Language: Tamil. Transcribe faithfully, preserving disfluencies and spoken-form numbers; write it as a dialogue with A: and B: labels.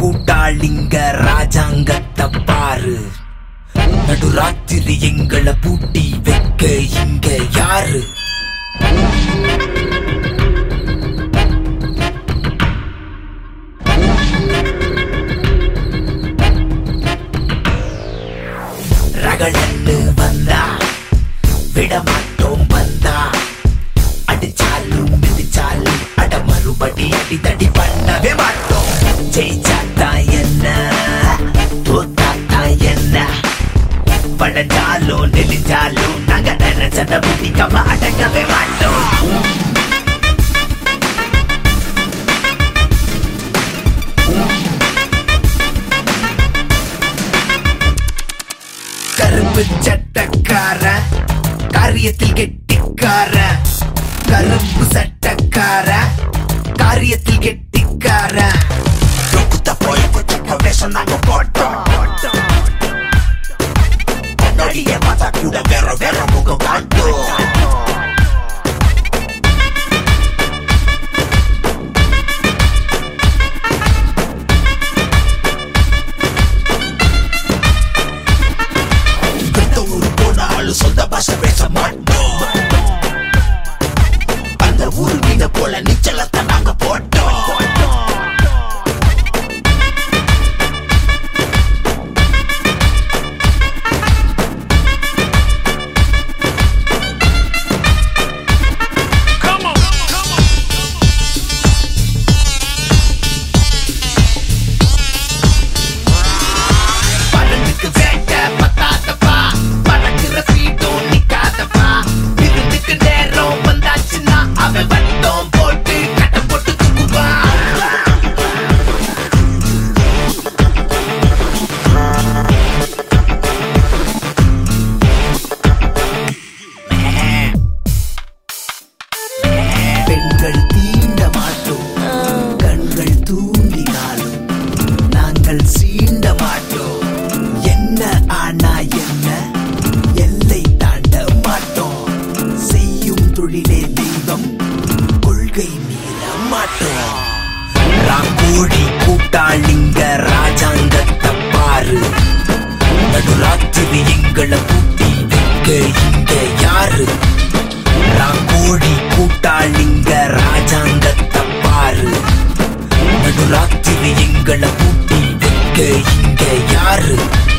A: கூட்டாளிங்க ராஜாங்கத்தை பாரு. நடுராத்திரி எங்களை பூட்டி வைக்க இங்க யாரு? ரகளன்னு வந்தா விடமாட்டோம், வந்தா அடிச்சாலும் மிதிச்சாலும் அட மறுபடி அடிதடி பண்ணவே மாட்டோம். ஜெயிச்சாத்தா என்ன தோத்தாத்தா என்ன, படஞ்சாலும் நெளிஞ்சாலும் நாங்க நினைச்சத முடிக்காம அடங்கவே மாட்டோம். கருப்பு சட்டக்கார காரியத்தில் கெட்டிக்கார, கருப்பு சட்டக்கார காரியத்தில் கெட்டிக்கார. தொகுத்த போய் குத்த வேஷம் நாங்க போட்டோம். நடிகை பார்த்தா கூட வேற வேற முகம் காட்டும். சொந்த பாஷை பேச மாட்டோம். அந்த ஊரு மீன போல நீச்சலத்தை நாங்க போட்டோம். பெண்கள் தீண்ட மாட்டோம், கண்கள் தூண்டினாலும் நாங்கள் சீண்ட மாட்டோம். என்ன ஆனா என்ன, எல்லை தாண்ட மாட்டோம். செய்யும் தொழிலே தெய்வம், கொள்கை மீற மாட்டோம். ராங்கோடி கூட்டாளிங்க ராஜாங்கத்தை பாரு. நடுராத்திரி எங்களை பூட்டி வைக்க இங்க யாரு? ராங்கோடி கூட்டாளிங்க ராஜாங்கத்தை பாரு. நடுராத்திரி எங்களை பூட்டி வைக்க இங்க யாரு?